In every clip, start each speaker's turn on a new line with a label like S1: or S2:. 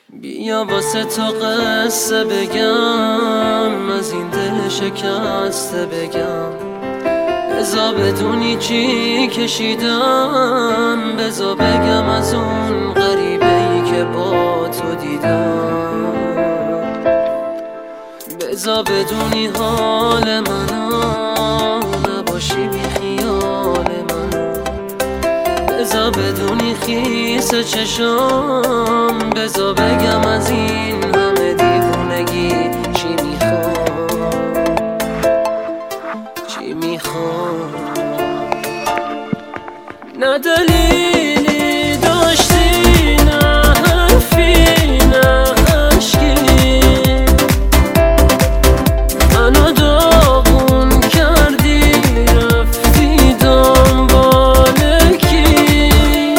S1: بیا واسه تو قصه بگم، از این دل شکسته بگم. بذار بدونی چی کشیدم، بذار بگم از اون غریبه ای که با تو دیدم. بذار بدونی حال منو، نباشی بی خیال منو. بذار بدونی خیس چشم، بذار بگم از این همه دیوونگی چی میخوام، چی میخوام. نه دلیلی داشتی، نه حرفی، نه عشقی، منو داغون کردی، رفتی دنبال کی؟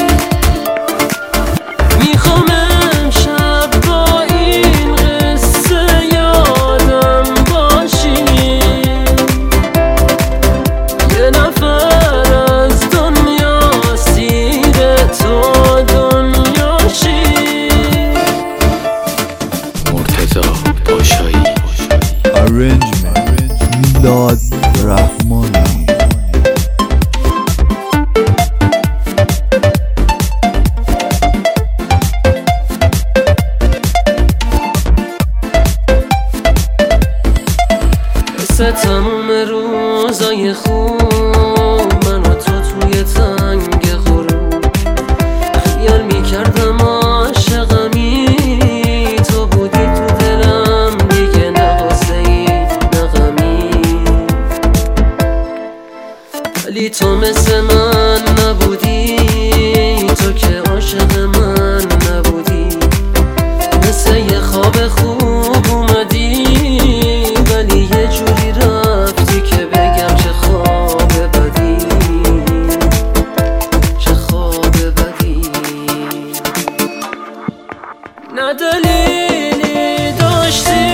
S1: میخوام امشب با این قصه یادم باشی، یه نفر از دنیا سیر تو دنیاشی.
S2: مرتضی پاشایی
S3: Arrangement میلاد رحمانی.
S1: مثل تموم روزای خوب، من و تو توی تنگ غروب خیال میکردم عاشقمی، تو بودی تو دلم دیگه، نه غصه ای نه غمی. ولی تو مثل من نبودی، تو که عاشق من نبودی. مثل یه خواب خوب اومدی، ولی یه جوری رفتی که بگم چه خواب بدی، چه خواب بدی. نه دلیلی داشتی،